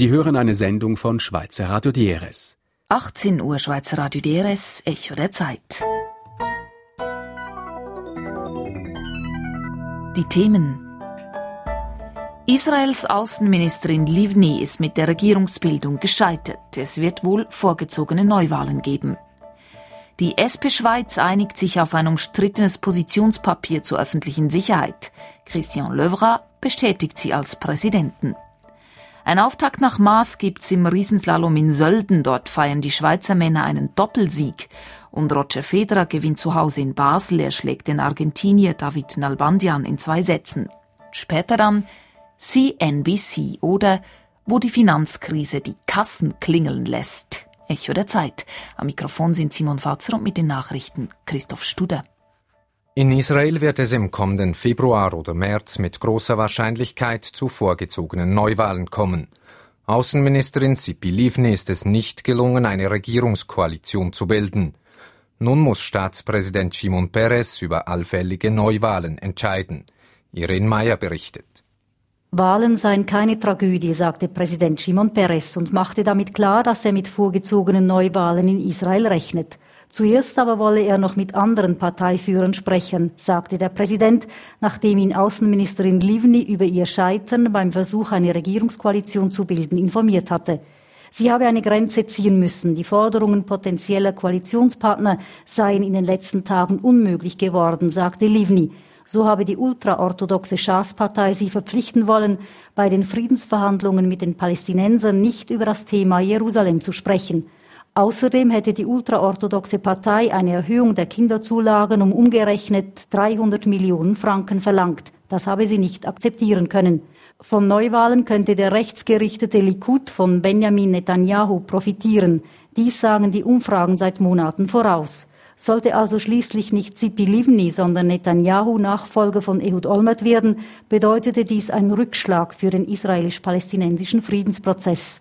Sie hören eine Sendung von Schweizer Radio DRS. 18 Uhr Schweizer Radio DRS, Echo der Zeit. Die Themen: Israels Außenministerin Livni ist mit der Regierungsbildung gescheitert. Es wird wohl vorgezogene Neuwahlen geben. Die SP Schweiz einigt sich auf ein umstrittenes Positionspapier zur öffentlichen Sicherheit. Christian Löwra bestätigt sie als Präsidenten. Ein Auftakt nach Maß gibt's im Riesenslalom in Sölden. Dort feiern die Schweizer Männer einen Doppelsieg. Und Roger Federer gewinnt zu Hause in Basel. Er schlägt den Argentinier David Nalbandian in 2 Sätzen. Später dann CNBC oder wo die Finanzkrise die Kassen klingeln lässt. Echo der Zeit. Am Mikrofon sind Simon Fatzer und mit den Nachrichten Christoph Studer. In Israel wird es im kommenden Februar oder März mit großer Wahrscheinlichkeit zu vorgezogenen Neuwahlen kommen. Außenministerin Tzipi Livni ist es nicht gelungen, eine Regierungskoalition zu bilden. Nun muss Staatspräsident Shimon Peres über allfällige Neuwahlen entscheiden. Irene Meyer berichtet. Wahlen seien keine Tragödie, sagte Präsident Shimon Peres und machte damit klar, dass er mit vorgezogenen Neuwahlen in Israel rechnet. Zuerst aber wolle er noch mit anderen Parteiführern sprechen, sagte der Präsident, nachdem ihn Außenministerin Livni über ihr Scheitern beim Versuch, eine Regierungskoalition zu bilden, informiert hatte. Sie habe eine Grenze ziehen müssen. Die Forderungen potenzieller Koalitionspartner seien in den letzten Tagen unmöglich geworden, sagte Livni. So habe die ultraorthodoxe Schas-Partei sie verpflichten wollen, bei den Friedensverhandlungen mit den Palästinensern nicht über das Thema Jerusalem zu sprechen. Außerdem hätte die ultraorthodoxe Partei eine Erhöhung der Kinderzulagen um umgerechnet 300 Millionen Franken verlangt. Das habe sie nicht akzeptieren können. Von Neuwahlen könnte der rechtsgerichtete Likud von Benjamin Netanyahu profitieren. Dies sagen die Umfragen seit Monaten voraus. Sollte also schließlich nicht Tzipi Livni, sondern Netanyahu Nachfolger von Ehud Olmert werden, bedeutete dies einen Rückschlag für den israelisch-palästinensischen Friedensprozess.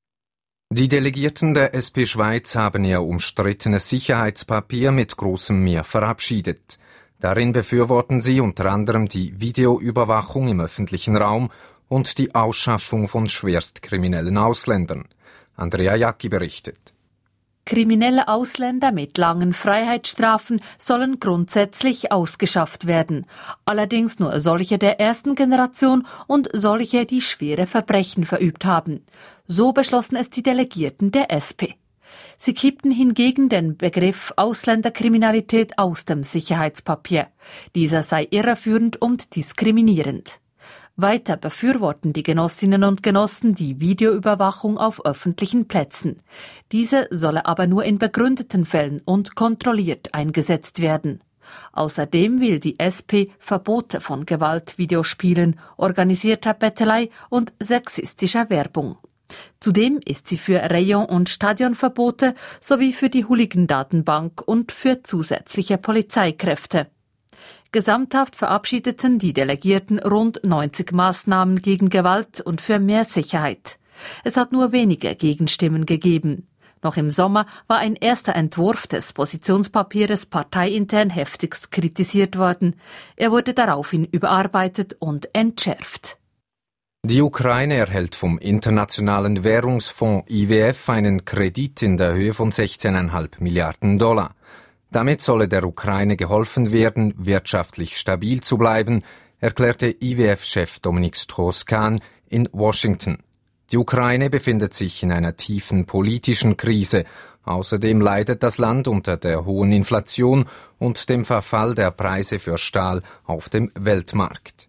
Die Delegierten der SP Schweiz haben ihr umstrittenes Sicherheitspapier mit großem Mehr verabschiedet. Darin befürworten sie unter anderem die Videoüberwachung im öffentlichen Raum und die Ausschaffung von schwerstkriminellen Ausländern. Andrea Jacki berichtet. Kriminelle Ausländer mit langen Freiheitsstrafen sollen grundsätzlich ausgeschafft werden. Allerdings nur solche der ersten Generation und solche, die schwere Verbrechen verübt haben. So beschlossen es die Delegierten der SP. Sie kippten hingegen den Begriff Ausländerkriminalität aus dem Sicherheitspapier. Dieser sei irreführend und diskriminierend. Weiter befürworten die Genossinnen und Genossen die Videoüberwachung auf öffentlichen Plätzen. Diese solle aber nur in begründeten Fällen und kontrolliert eingesetzt werden. Außerdem will die SP Verbote von Gewaltvideospielen, organisierter Bettelei und sexistischer Werbung. Zudem ist sie für Rayon- und Stadionverbote sowie für die Hooligan-Datenbank und für zusätzliche Polizeikräfte. Gesamthaft verabschiedeten die Delegierten rund 90 Maßnahmen gegen Gewalt und für mehr Sicherheit. Es hat nur wenige Gegenstimmen gegeben. Noch im Sommer war ein erster Entwurf des Positionspapiers parteiintern heftigst kritisiert worden. Er wurde daraufhin überarbeitet und entschärft. Die Ukraine erhält vom Internationalen Währungsfonds IWF einen Kredit in der Höhe von 16,5 Milliarden $. Damit solle der Ukraine geholfen werden, wirtschaftlich stabil zu bleiben, erklärte IWF-Chef Dominique Strauss-Kahn in Washington. Die Ukraine befindet sich in einer tiefen politischen Krise. Außerdem leidet das Land unter der hohen Inflation und dem Verfall der Preise für Stahl auf dem Weltmarkt.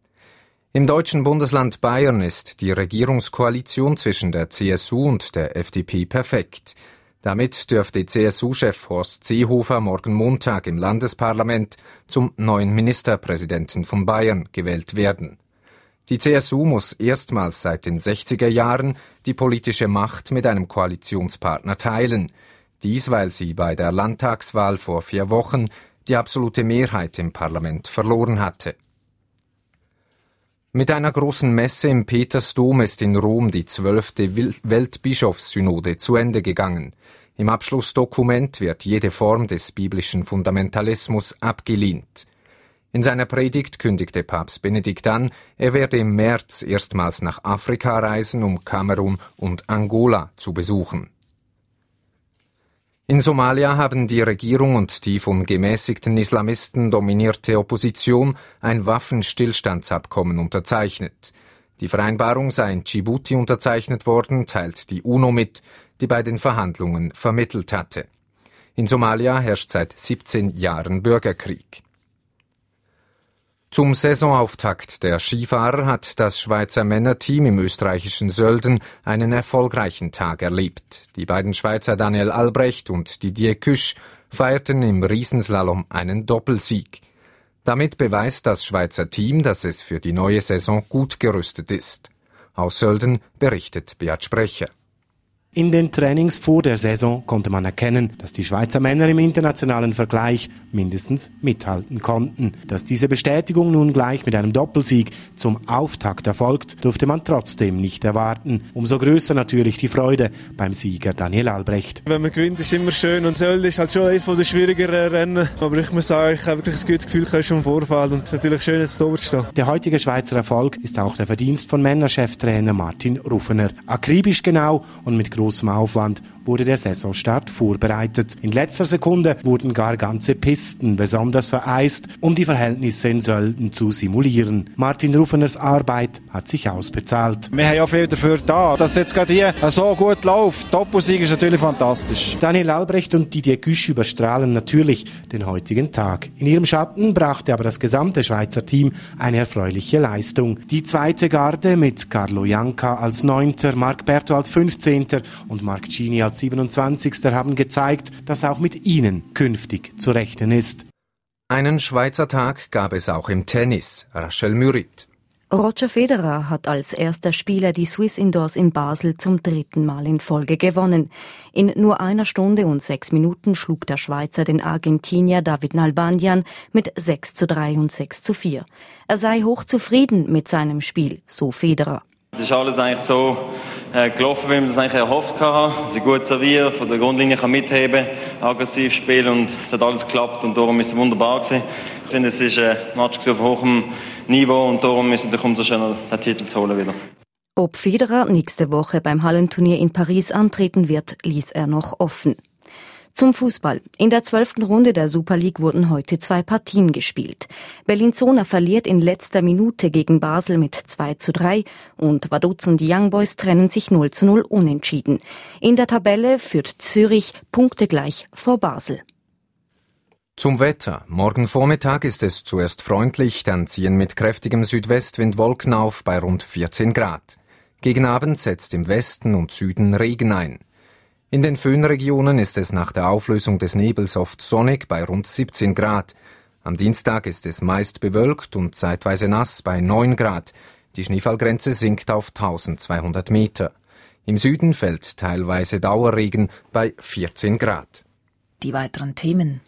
Im deutschen Bundesland Bayern ist die Regierungskoalition zwischen der CSU und der FDP perfekt. Damit dürfte CSU-Chef Horst Seehofer morgen Montag im Landesparlament zum neuen Ministerpräsidenten von Bayern gewählt werden. Die CSU muss erstmals seit den 60er Jahren die politische Macht mit einem Koalitionspartner teilen. Dies, weil sie bei der Landtagswahl vor 4 Wochen die absolute Mehrheit im Parlament verloren hatte. Mit einer großen Messe im Petersdom ist in Rom die 12. Weltbischofssynode zu Ende gegangen. Im Abschlussdokument wird jede Form des biblischen Fundamentalismus abgelehnt. In seiner Predigt kündigte Papst Benedikt an, er werde im März erstmals nach Afrika reisen, um Kamerun und Angola zu besuchen. In Somalia haben die Regierung und die von gemäßigten Islamisten dominierte Opposition ein Waffenstillstandsabkommen unterzeichnet. Die Vereinbarung sei in Djibouti unterzeichnet worden, teilt die UNO mit, die bei den Verhandlungen vermittelt hatte. In Somalia herrscht seit 17 Jahren Bürgerkrieg. Zum Saisonauftakt der Skifahrer hat das Schweizer Männerteam im österreichischen Sölden einen erfolgreichen Tag erlebt. Die beiden Schweizer Daniel Albrecht und Didier Küsch feierten im Riesenslalom einen Doppelsieg. Damit beweist das Schweizer Team, dass es für die neue Saison gut gerüstet ist. Aus Sölden berichtet Beat Sprecher. In den Trainings vor der Saison konnte man erkennen, dass die Schweizer Männer im internationalen Vergleich mindestens mithalten konnten. Dass diese Bestätigung nun gleich mit einem Doppelsieg zum Auftakt erfolgt, durfte man trotzdem nicht erwarten. Umso größer natürlich die Freude beim Sieger Daniel Albrecht. Wenn man gewinnt, ist immer schön und Sölden ist halt schon eines der schwierigeren Rennen. Aber ich muss sagen, ich habe wirklich ein gutes Gefühl schon im Vorfeld und es ist natürlich schön, jetzt oben zu stehen. Der heutige Schweizer Erfolg ist auch der Verdienst von Männercheftrainer Martin Rufener. Akribisch genau und mit großem Aufwand wurde der Saisonstart vorbereitet. In letzter Sekunde wurden gar ganze Pisten besonders vereist, um die Verhältnisse in Sölden zu simulieren. Martin Rufeners Arbeit hat sich ausbezahlt. Wir haben ja viel dafür da, dass es jetzt gerade hier so gut läuft. Doppelsieg ist natürlich fantastisch. Daniel Albrecht und Didier Küsch überstrahlen natürlich den heutigen Tag. In ihrem Schatten brachte aber das gesamte Schweizer Team eine erfreuliche Leistung. Die zweite Garde mit Carlo Janka als 9., Marc Berto als 15. und Marc Gini als 27. haben gezeigt, dass auch mit ihnen künftig zu rechnen ist. Einen Schweizer Tag gab es auch im Tennis. Rachel Mürit. Roger Federer hat als erster Spieler die Swiss Indoors in Basel zum 3. Mal in Folge gewonnen. In nur 1 Stunde und 6 Minuten schlug der Schweizer den Argentinier David Nalbandian mit 6:3 und 6:4. Er sei hochzufrieden mit seinem Spiel, so Federer. Es ist alles eigentlich so gelaufen, wie man das eigentlich erhofft hatte. Sie gut serviert, von der Grundlinie kann mitheben, aggressiv spielen und es hat alles geklappt und darum ist es wunderbar gewesen. Ich finde, es ist ein Match auf hohem Niveau und darum ist es natürlich umso schöner, den Titel zu holen wieder. Ob Federer nächste Woche beim Hallenturnier in Paris antreten wird, ließ er noch offen. Zum Fußball. In der 12. Runde der Super League wurden heute 2 Partien gespielt. Bellinzona verliert in letzter Minute gegen Basel mit 2:3 und Vaduz und die Young Boys trennen sich 0:0 unentschieden. In der Tabelle führt Zürich punktegleich vor Basel. Zum Wetter. Morgen Vormittag ist es zuerst freundlich, dann ziehen mit kräftigem Südwestwind Wolken auf bei rund 14 Grad. Gegen Abend setzt im Westen und Süden Regen ein. In den Föhnregionen ist es nach der Auflösung des Nebels oft sonnig bei rund 17 Grad. Am Dienstag ist es meist bewölkt und zeitweise nass bei 9 Grad. Die Schneefallgrenze sinkt auf 1200 Meter. Im Süden fällt teilweise Dauerregen bei 14 Grad. Die weiteren Themen.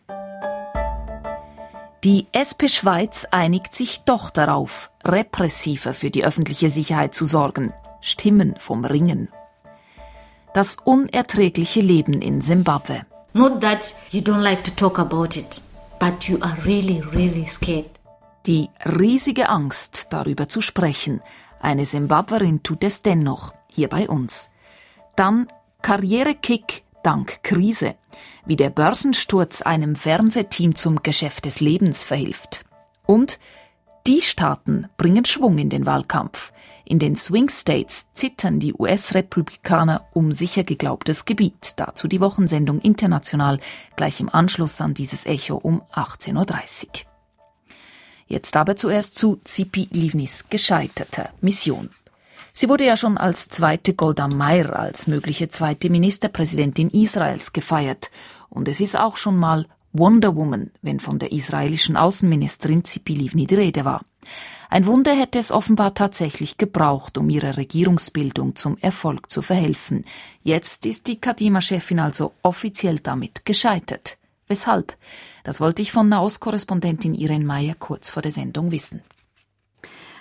Die SP Schweiz einigt sich doch darauf, repressiver für die öffentliche Sicherheit zu sorgen. Stimmen vom Ringen. Das unerträgliche Leben in Simbabwe. Not that you don't like to talk about it, but you are really, really scared. Die riesige Angst, darüber zu sprechen. Eine Simbabwerin tut es dennoch, hier bei uns. Dann Karrierekick dank Krise. Wie der Börsensturz einem Fernsehteam zum Geschäft des Lebens verhilft. Und die Staaten bringen Schwung in den Wahlkampf. In den Swing States zittern die US-Republikaner um sicher geglaubtes Gebiet. Dazu die Wochensendung International, gleich im Anschluss an dieses Echo um 18:30 Uhr. Jetzt aber zuerst zu Tzipi Livnis gescheiterter Mission. Sie wurde ja schon als zweite Golda Meir, als mögliche zweite Ministerpräsidentin Israels gefeiert. Und es ist auch schon mal Wonder Woman, wenn von der israelischen Außenministerin Tzipi Livni die Rede war. Ein Wunder hätte es offenbar tatsächlich gebraucht, um ihrer Regierungsbildung zum Erfolg zu verhelfen. Jetzt ist die Kadima-Chefin also offiziell damit gescheitert. Weshalb? Das wollte ich von Nahostkorrespondentin Irene Meyer kurz vor der Sendung wissen.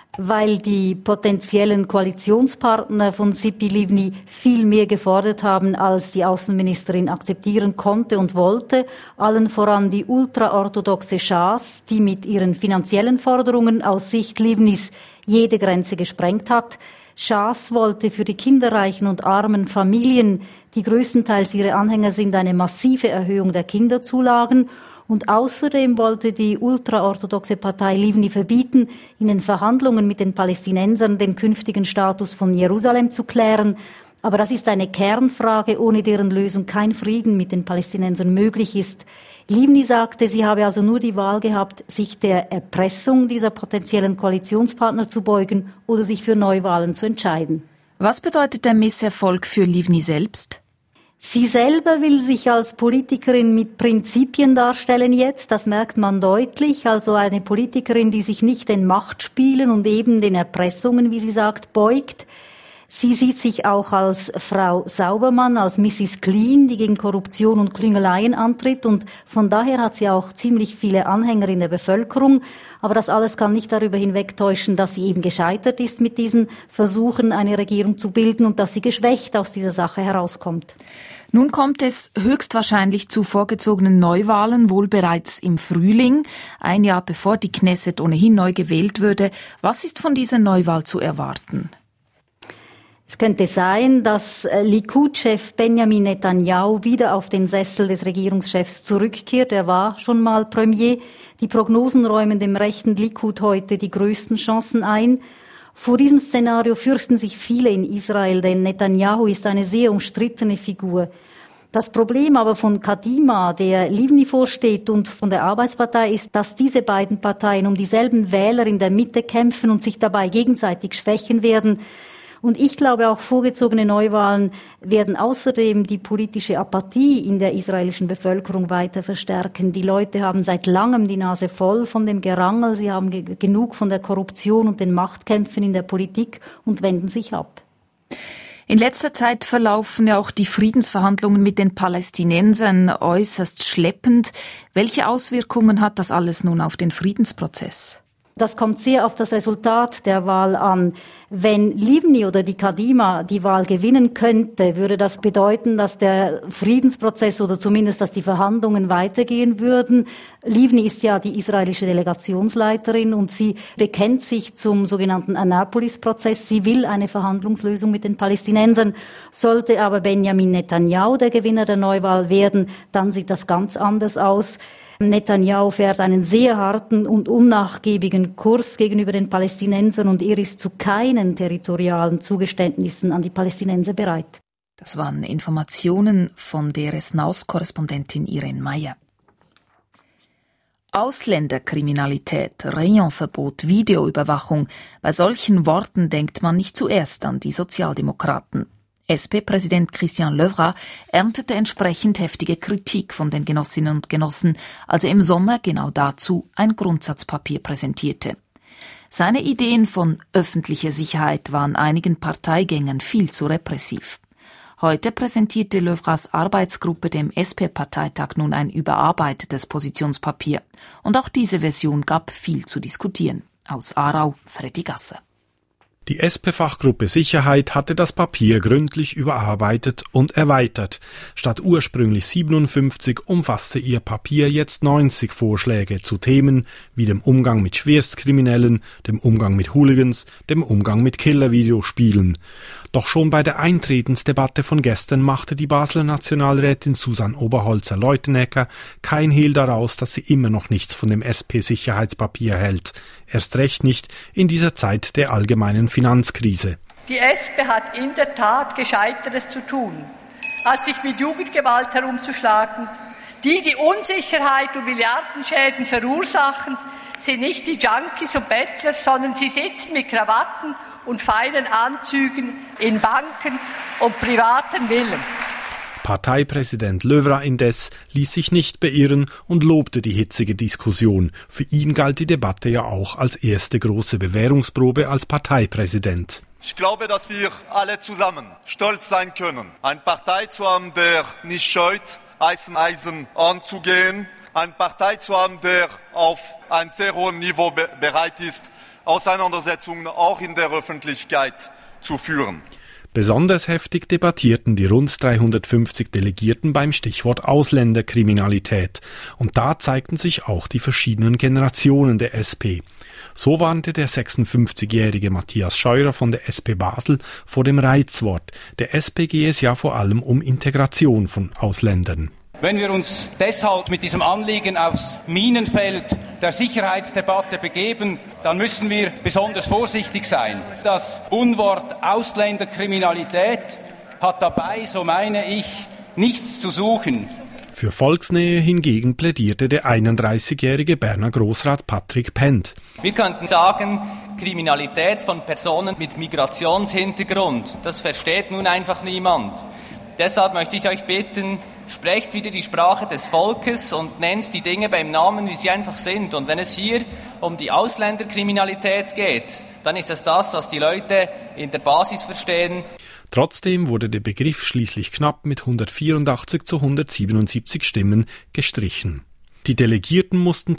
weil die potenziellen Koalitionspartner von Tzipi Livni viel mehr gefordert haben, als die Außenministerin akzeptieren konnte und wollte. Allen voran die ultraorthodoxe Schas, die mit ihren finanziellen Forderungen aus Sicht Livnis jede Grenze gesprengt hat. Schas wollte für die kinderreichen und armen Familien, die größtenteils ihre Anhänger sind, eine massive Erhöhung der Kinderzulagen. Und außerdem wollte die ultraorthodoxe Partei Livni verbieten, in den Verhandlungen mit den Palästinensern den künftigen Status von Jerusalem zu klären. Aber das ist eine Kernfrage, ohne deren Lösung kein Frieden mit den Palästinensern möglich ist. Livni sagte, sie habe also nur die Wahl gehabt, sich der Erpressung dieser potenziellen Koalitionspartner zu beugen oder sich für Neuwahlen zu entscheiden. Was bedeutet der Misserfolg für Livni selbst? Sie selber will sich als Politikerin mit Prinzipien darstellen jetzt, das merkt man deutlich. Also eine Politikerin, die sich nicht den Machtspielen und eben den Erpressungen, wie sie sagt, beugt. Sie sieht sich auch als Frau Saubermann, als Mrs. Clean, die gegen Korruption und Klüngeleien antritt. Und von daher hat sie auch ziemlich viele Anhänger in der Bevölkerung. Aber das alles kann nicht darüber hinwegtäuschen, dass sie eben gescheitert ist mit diesen Versuchen, eine Regierung zu bilden und dass sie geschwächt aus dieser Sache herauskommt. Nun kommt es höchstwahrscheinlich zu vorgezogenen Neuwahlen, wohl bereits im Frühling, ein Jahr bevor die Knesset ohnehin neu gewählt würde. Was ist von dieser Neuwahl zu erwarten? Es könnte sein, dass Likud-Chef Benjamin Netanyahu wieder auf den Sessel des Regierungschefs zurückkehrt. Er war schon mal Premier. Die Prognosen räumen dem rechten Likud heute die größten Chancen ein. Vor diesem Szenario fürchten sich viele in Israel, denn Netanyahu ist eine sehr umstrittene Figur. Das Problem aber von Kadima, der Livni vorsteht, und von der Arbeitspartei ist, dass diese beiden Parteien um dieselben Wähler in der Mitte kämpfen und sich dabei gegenseitig schwächen werden. Und ich glaube, auch vorgezogene Neuwahlen werden außerdem die politische Apathie in der israelischen Bevölkerung weiter verstärken. Die Leute haben seit langem die Nase voll von dem Gerangel, sie haben genug von der Korruption und den Machtkämpfen in der Politik und wenden sich ab. In letzter Zeit verlaufen ja auch die Friedensverhandlungen mit den Palästinensern äußerst schleppend. Welche Auswirkungen hat das alles nun auf den Friedensprozess? Das kommt sehr auf das Resultat der Wahl an. Wenn Livni oder die Kadima die Wahl gewinnen könnte, würde das bedeuten, dass der Friedensprozess oder zumindest, dass die Verhandlungen weitergehen würden. Livni ist ja die israelische Delegationsleiterin und sie bekennt sich zum sogenannten Annapolis-Prozess. Sie will eine Verhandlungslösung mit den Palästinensern. Sollte aber Benjamin Netanyahu der Gewinner der Neuwahl werden, dann sieht das ganz anders aus. Netanyahu fährt einen sehr harten und unnachgiebigen Kurs gegenüber den Palästinensern und er ist zu keinen territorialen Zugeständnissen an die Palästinenser bereit. Das waren Informationen von der Resnaus-Korrespondentin Irene Meyer. Ausländerkriminalität, Rayonverbot, Videoüberwachung. Bei solchen Worten denkt man nicht zuerst an die Sozialdemokraten. SP-Präsident Christian Löwra erntete entsprechend heftige Kritik von den Genossinnen und Genossen, als er im Sommer genau dazu ein Grundsatzpapier präsentierte. Seine Ideen von öffentlicher Sicherheit waren einigen Parteigängern viel zu repressiv. Heute präsentierte Löwras Arbeitsgruppe dem SP-Parteitag nun ein überarbeitetes Positionspapier. Und auch diese Version gab viel zu diskutieren. Aus Aarau, Freddy Gasser. Die SP-Fachgruppe Sicherheit hatte das Papier gründlich überarbeitet und erweitert. Statt ursprünglich 57 umfasste ihr Papier jetzt 90 Vorschläge zu Themen wie dem Umgang mit Schwerstkriminellen, dem Umgang mit Hooligans, dem Umgang mit Killer-Videospielen. Doch schon bei der Eintretensdebatte von gestern machte die Basler Nationalrätin Susanne Oberholzer-Leutenegger kein Hehl daraus, dass sie immer noch nichts von dem SP-Sicherheitspapier hält. Erst recht nicht in dieser Zeit der allgemeinen Finanzkrise. Die SP hat in der Tat Gescheiteres zu tun, als sich mit Jugendgewalt herumzuschlagen. Die Unsicherheit und Milliardenschäden verursachen, sind nicht die Junkies und Bettler, sondern sie sitzen mit Krawatten und feinen Anzügen in Banken und privaten Villen. Parteipräsident Löwra indes ließ sich nicht beirren und lobte die hitzige Diskussion. Für ihn galt die Debatte ja auch als erste große Bewährungsprobe als Parteipräsident. Ich glaube, dass wir alle zusammen stolz sein können, eine Partei zu haben, der nicht scheut, Eisen anzugehen, eine Partei zu haben, der auf ein sehr hohes Niveau bereit ist, Auseinandersetzungen auch in der Öffentlichkeit zu führen. Besonders heftig debattierten die rund 350 Delegierten beim Stichwort Ausländerkriminalität. Und da zeigten sich auch die verschiedenen Generationen der SP. So warnte der 56-jährige Matthias Scheurer von der SP Basel vor dem Reizwort. Der SP gehe es ja vor allem um Integration von Ausländern. Wenn wir uns deshalb mit diesem Anliegen aufs Minenfeld der Sicherheitsdebatte begeben, dann müssen wir besonders vorsichtig sein. Das Unwort Ausländerkriminalität hat dabei, so meine ich, nichts zu suchen. Für Volksnähe hingegen plädierte der 31-jährige Berner Grossrat Patrick Pent. Wir könnten sagen, Kriminalität von Personen mit Migrationshintergrund, das versteht nun einfach niemand. Deshalb möchte ich euch bitten, sprecht wieder die Sprache des Volkes und nennt die Dinge beim Namen, wie sie einfach sind. Und wenn es hier um die Ausländerkriminalität geht, dann ist es das, was die Leute in der Basis verstehen. Trotzdem wurde der Begriff schließlich knapp mit 184 zu 177 Stimmen gestrichen. Die Delegierten mussten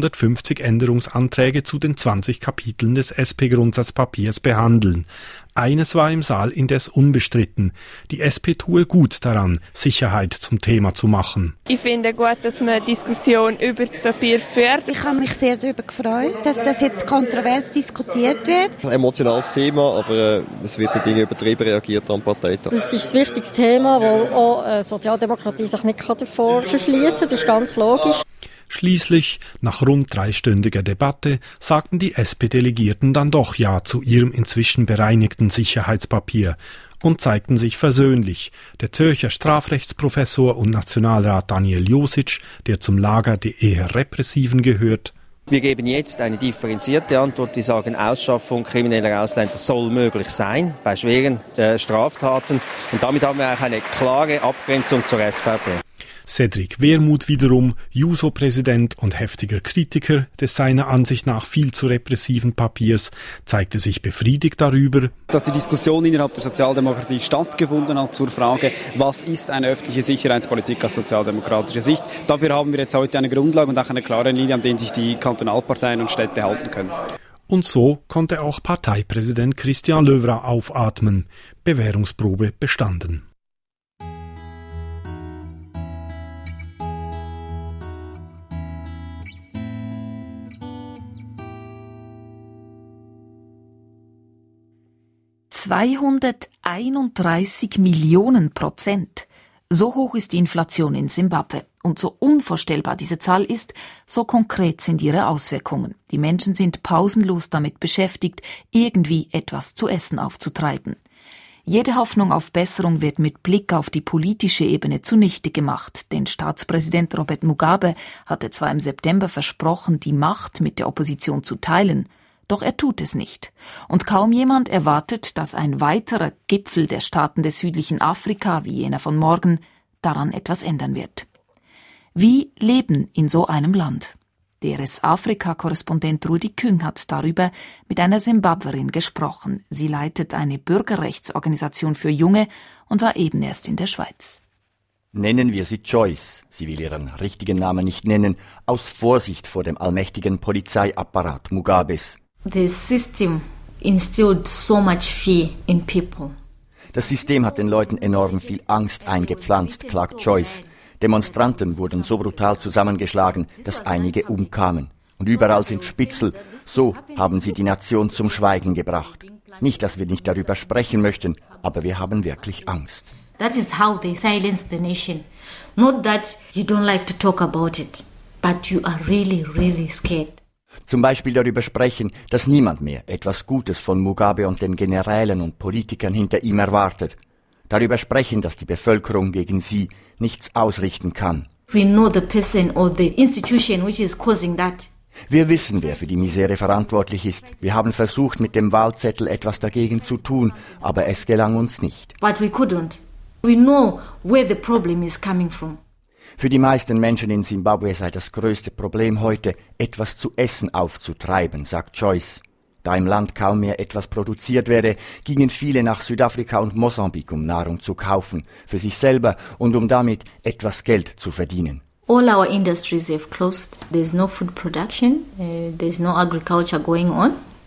250 Änderungsanträge zu den 20 Kapiteln des SP-Grundsatzpapiers behandeln. Eines war im Saal indes unbestritten. Die SP tue gut daran, Sicherheit zum Thema zu machen. Ich finde gut, dass man Diskussion über das Papier führt. Ich habe mich sehr darüber gefreut, dass das jetzt kontrovers diskutiert wird. Ein emotionales Thema, aber es wird nicht übertrieben reagiert am Parteitag. Das ist ein wichtiges Thema, wo auch Sozialdemokratie sich nicht davor verschliessen kann. Das ist ganz logisch. Schließlich, nach rund 3-stündiger Debatte, sagten die SP-Delegierten dann doch Ja zu ihrem inzwischen bereinigten Sicherheitspapier und zeigten sich versöhnlich. Der Zürcher Strafrechtsprofessor und Nationalrat Daniel Josic, der zum Lager der eher Repressiven gehört: Wir geben jetzt eine differenzierte Antwort, die sagen, Ausschaffung krimineller Ausländer soll möglich sein bei schweren Straftaten. Und damit haben wir auch eine klare Abgrenzung zur SVP. Cedric Wermuth wiederum, Juso-Präsident und heftiger Kritiker des seiner Ansicht nach viel zu repressiven Papiers, zeigte sich befriedigt darüber, dass die Diskussion innerhalb der Sozialdemokratie stattgefunden hat zur Frage, was ist eine öffentliche Sicherheitspolitik aus sozialdemokratischer Sicht. Dafür haben wir jetzt heute eine Grundlage und auch eine klare Linie, an der sich die Kantonalparteien und Städte halten können. Und so konnte auch Parteipräsident Christian Löwra aufatmen. Bewährungsprobe bestanden. $231 Millionen %. So hoch ist die Inflation in Simbabwe. Und so unvorstellbar diese Zahl ist, so konkret sind ihre Auswirkungen. Die Menschen sind pausenlos damit beschäftigt, irgendwie etwas zu essen aufzutreiben. Jede Hoffnung auf Besserung wird mit Blick auf die politische Ebene zunichte gemacht, denn Staatspräsident Robert Mugabe hatte zwar im September versprochen, die Macht mit der Opposition zu teilen, doch er tut es nicht. Und kaum jemand erwartet, dass ein weiterer Gipfel der Staaten des südlichen Afrika, wie jener von morgen, daran etwas ändern wird. Wie leben in so einem Land? DRS Afrika-Korrespondent Rudi Küng hat darüber mit einer Simbabwerin gesprochen. Sie leitet eine Bürgerrechtsorganisation für Junge und war eben erst in der Schweiz. Nennen wir sie Joyce, sie will ihren richtigen Namen nicht nennen, aus Vorsicht vor dem allmächtigen Polizeiapparat Mugabes. The system instilled so much fear in people. Das System hat den Leuten enorm viel Angst eingepflanzt, klagt Joyce. Demonstranten wurden so brutal zusammengeschlagen, dass einige umkamen. Und überall sind Spitzel. So haben sie die Nation zum Schweigen gebracht. Nicht, dass wir nicht darüber sprechen möchten, aber wir haben wirklich Angst. That is how they silence the nation. Not that you don't like to talk about it, but you are really, really scared. Zum Beispiel darüber sprechen, dass niemand mehr etwas Gutes von Mugabe und den Generälen und Politikern hinter ihm erwartet. Darüber sprechen, dass die Bevölkerung gegen sie nichts ausrichten kann. We know the person or the institution which is causing that. Wir wissen, wer für die Misere verantwortlich ist. Wir haben versucht, mit dem Wahlzettel etwas dagegen zu tun, aber es gelang uns nicht. But we couldn't. We know where the problem is coming from. Für die meisten Menschen in Simbabwe sei das größte Problem heute, etwas zu essen aufzutreiben, sagt Joyce. Da im Land kaum mehr etwas produziert werde, gingen viele nach Südafrika und Mosambik, um Nahrung zu kaufen, für sich selber und um damit etwas Geld zu verdienen. All our industries have closed. There's no food production. There's no agriculture going on.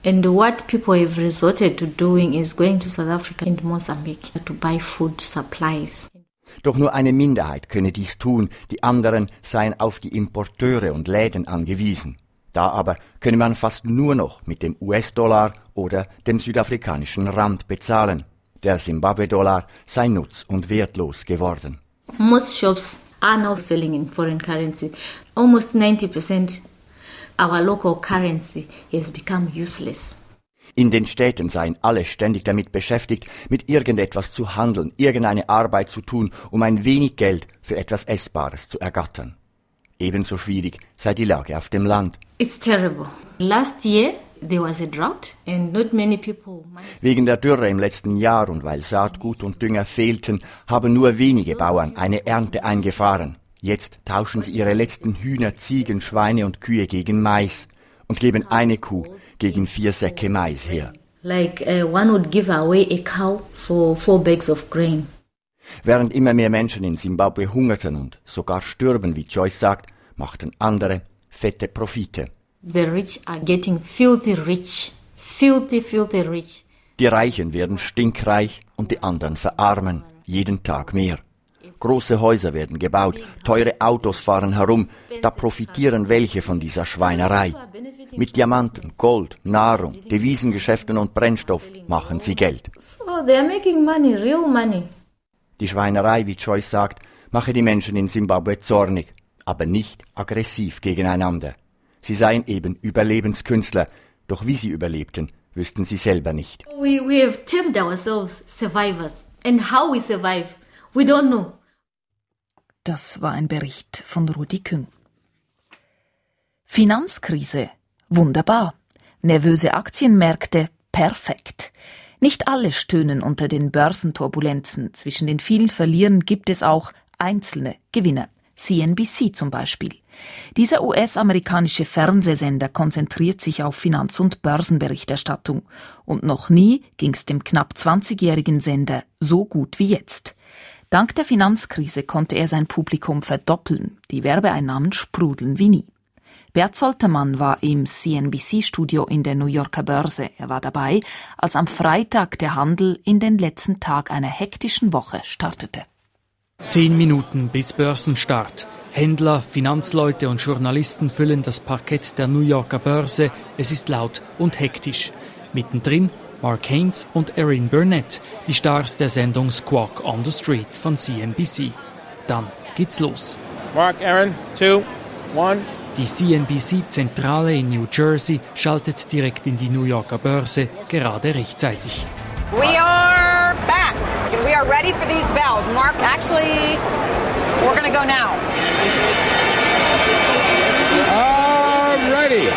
And what people have resorted to doing is going to South Africa and Mozambique to buy food supplies. Doch nur eine Minderheit könne dies tun, die anderen seien auf die Importeure und Läden angewiesen. Da aber könne man fast nur noch mit dem US-Dollar oder dem südafrikanischen Rand bezahlen. Der Zimbabwe-Dollar sei nutz- und wertlos geworden. Most shops are now selling in foreign currency. Almost 90%. Our local currency has become useless. In den Städten seien alle ständig damit beschäftigt, mit irgendetwas zu handeln, irgendeine Arbeit zu tun, um ein wenig Geld für etwas Essbares zu ergattern. Ebenso schwierig sei die Lage auf dem Land. It's terrible. Last year there was a drought and not many people. Wegen der Dürre im letzten Jahr und weil Saatgut und Dünger fehlten, haben nur wenige Bauern eine Ernte eingefahren. Jetzt tauschen sie ihre letzten Hühner, Ziegen, Schweine und Kühe gegen Mais und geben eine Kuh gegen 4 Säcke Mais her. Like one would give away a cow for 4 bags of grain. Während immer mehr Menschen in Zimbabwe hungerten und sogar stürben, wie Joyce sagt, machten andere fette Profite. The rich are getting filthy rich. Filthy rich. Die Reichen werden stinkreich und die anderen verarmen, jeden Tag mehr. Große Häuser werden gebaut, teure Autos fahren herum, da profitieren welche von dieser Schweinerei. Mit Diamanten, Gold, Nahrung, Devisengeschäften und Brennstoff machen sie Geld. So they are making money, real money. Die Schweinerei, wie Joyce sagt, mache die Menschen in Zimbabwe zornig, aber nicht aggressiv gegeneinander. Sie seien eben Überlebenskünstler, doch wie sie überlebten, wüssten sie selber nicht. We have termed ourselves survivors. And how we survive, we don't know. Das war ein Bericht von Rudi Küng. Finanzkrise, wunderbar. Nervöse Aktienmärkte, perfekt. Nicht alle stöhnen unter den Börsenturbulenzen. Zwischen den vielen Verlierern gibt es auch einzelne Gewinner. CNBC zum Beispiel. Dieser US-amerikanische Fernsehsender konzentriert sich auf Finanz- und Börsenberichterstattung. Und noch nie ging es dem knapp 20-jährigen Sender so gut wie jetzt. Dank der Finanzkrise konnte er sein Publikum verdoppeln. Die Werbeeinnahmen sprudeln wie nie. Bert Soltermann war im CNBC-Studio in der New Yorker Börse. Er war dabei, als am Freitag der Handel in den letzten Tag einer hektischen Woche startete. 10 Minuten bis Börsenstart. Händler, Finanzleute und Journalisten füllen das Parkett der New Yorker Börse. Es ist laut und hektisch. Mittendrin Mark Haines und Erin Burnett, die Stars der Sendung Squawk on the Street von CNBC. Dann geht's los. Mark, Erin, 2, 1. Die CNBC-Zentrale in New Jersey schaltet direkt in die New Yorker Börse, gerade rechtzeitig. We are back. We are ready for these bells. Mark, actually, we're going to go now. Ready.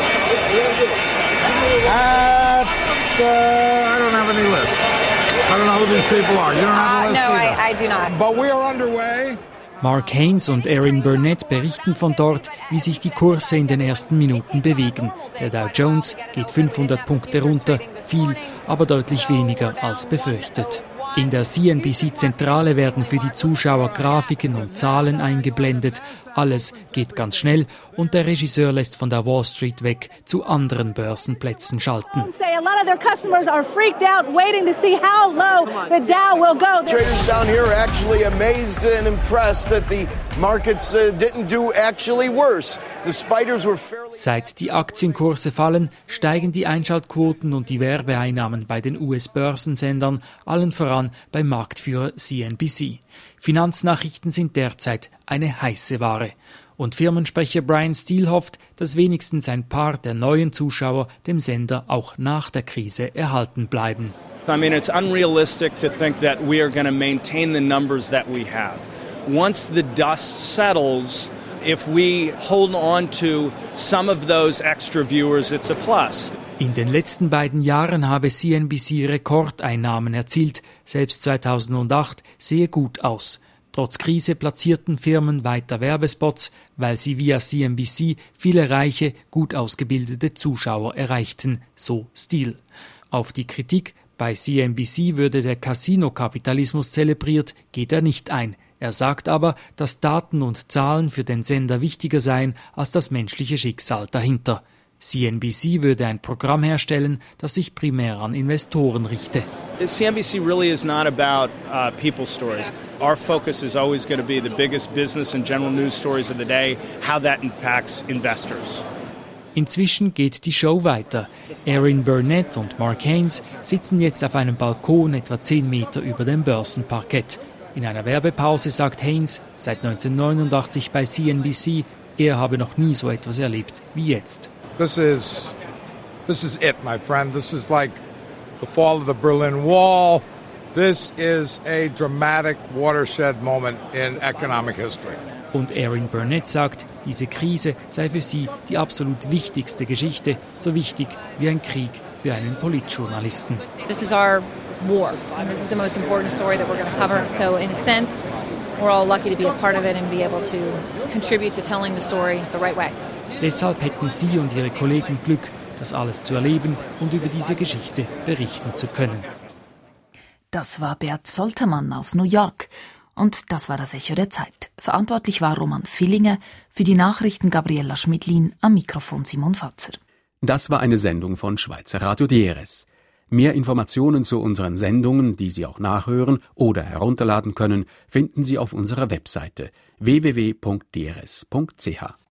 I don't have any list. I don't know who these people are. You don't have a list No, I do not. But we are underway. Mark Haines und Erin Burnett berichten von dort, wie sich die Kurse in den ersten Minuten bewegen. Der Dow Jones geht 500 Punkte runter, viel, aber deutlich weniger als befürchtet. In der CNBC-Zentrale werden für die Zuschauer Grafiken und Zahlen eingeblendet. Alles geht ganz schnell und der Regisseur lässt von der Wall Street weg zu anderen Börsenplätzen schalten. A lot of their customers are freaked out, waiting to see how low the Dow will go. Traders down here are actually amazed and impressed that the markets didn't do actually worse. The spiders were fairly. Seit die Aktienkurse fallen, steigen die Einschaltquoten und die Werbeeinnahmen bei den US-Börsensendern, allen voran beim Marktführer CNBC. Finanznachrichten sind derzeit eine heiße Ware. Und Firmensprecher Brian Steele hofft, dass wenigstens ein paar der neuen Zuschauer dem Sender auch nach der Krise erhalten bleiben. I mean, it's unrealistic to think that we are going to maintain the numbers that we have. Once the dust settles, if we hold on to some of those extra viewers, it's a plus. In den letzten beiden Jahren habe CNBC Rekordeinnahmen erzielt. Selbst 2008 sehe gut aus. Trotz Krise platzierten Firmen weiter Werbespots, weil sie via CNBC viele reiche, gut ausgebildete Zuschauer erreichten, so Steele. Auf die Kritik, bei CNBC würde der Casino-Kapitalismus zelebriert, geht er nicht ein. Er sagt aber, dass Daten und Zahlen für den Sender wichtiger seien als das menschliche Schicksal dahinter. CNBC würde ein Programm herstellen, das sich primär an Investoren richte. CNBC really is not about people's stories. Our focus is always going to be the biggest business and general news stories of the day, how that impacts investors. Inzwischen geht die Show weiter. Erin Burnett und Mark Haynes sitzen jetzt auf einem Balkon etwa 10 Meter über dem Börsenparkett. In einer Werbepause sagt Haynes, seit 1989 bei CNBC, er habe noch nie so etwas erlebt wie jetzt. This is it, my friend. This is like the fall of the Berlin Wall. This is a dramatic watershed moment in economic history. Und Erin Burnett sagt, diese Krise sei für sie die absolut wichtigste Geschichte, so wichtig wie ein Krieg für einen Politjournalisten. This is our war, and this is the most important story that we're going to cover. So in a sense, we're all lucky to be a part of it and be able to contribute to telling the story the right way. Deshalb hätten sie und ihre Kollegen Glück, das alles zu erleben und über diese Geschichte berichten zu können. Das war Bert Soltermann aus New York. Und das war das Echo der Zeit. Verantwortlich war Roman Villinger, für die Nachrichten Gabriela Schmidlin, am Mikrofon Simon Fatzer. Das war eine Sendung von Schweizer Radio DRS. Mehr Informationen zu unseren Sendungen, die Sie auch nachhören oder herunterladen können, finden Sie auf unserer Webseite www.drs.ch.